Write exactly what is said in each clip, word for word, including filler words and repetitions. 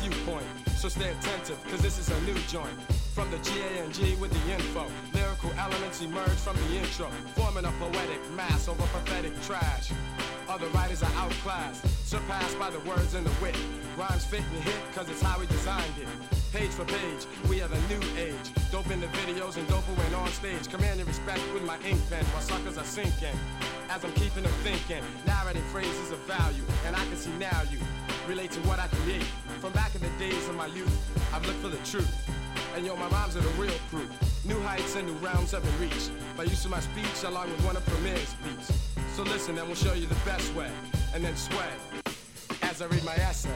viewpoint. So stay attentive, cause this is a new joint. From the G A N G with the info, lyrical elements emerge from the intro, forming a poetic mass over pathetic trash. Other writers are outclassed, surpassed by the words and the wit. Rhymes fit and hit, cause it's how we designed it. Page for page, we are the new age. Dope in the videos and doper when on stage. Commanding respect with my ink pen while suckers are sinking. As I'm keeping them thinking, narrative phrases of value. And I can see now you relate to what I create. From back in the days of my youth, I've looked for the truth. And yo, my rhymes are the real proof. New heights and new realms have been reached by use of my speech along with one of Premier's beats. So listen and we'll show you the best way. And then sway as I read my essay.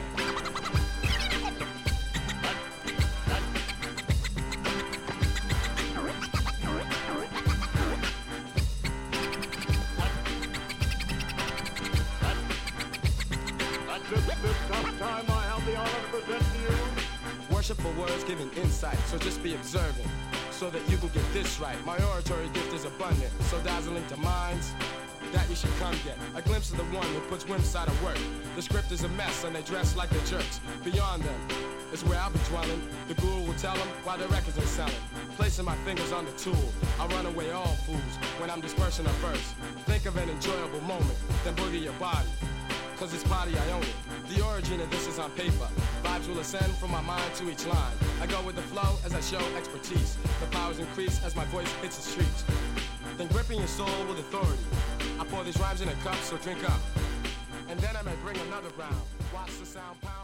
Time I have the honor to present to you. Worshipful words giving insight, so just be observant, so that you can get this right. My oratory gift is abundant, so dazzling to minds that you should come get a glimpse of the one who puts whims out of work. The script is a mess and they dress like the jerks. Beyond them is where I'll be dwelling. The guru will tell them why their records ain't selling. Placing my fingers on the tool, I run away all fools when I'm dispersing a verse. Think of an enjoyable moment, then boogie your body, cause it's body I own it. The origin of this is on paper. Vibes will ascend from my mind to each line. I go with the flow as I show expertise. The powers increase as my voice hits the streets. Then gripping your soul with authority, I pour these rhymes in a cup, so drink up. And then I may bring another round. Watch the sound pound.